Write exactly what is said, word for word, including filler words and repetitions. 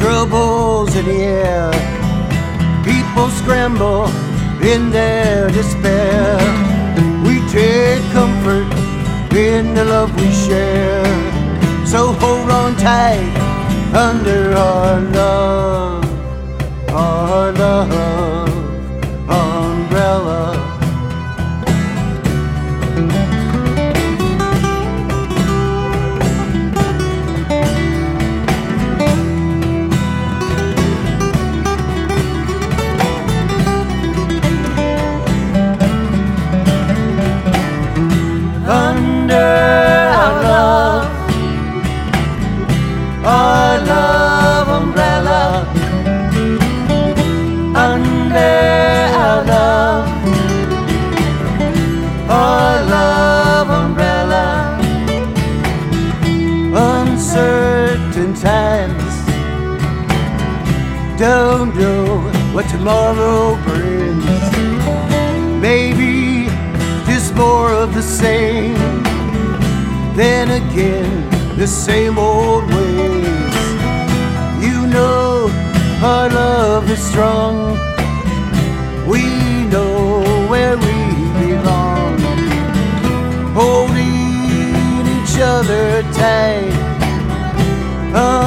troubles in the air. People scramble in their despair. We take comfort in the love we share. So hold on tight under our love, our love umbrella. Under our love, our love umbrella. Under our love, our love umbrella. Uncertain times, don't know what tomorrow brings. Maybe just more of the same. Then again, the same old ways. You know our love is strong. We know where we belong. Holding each other tight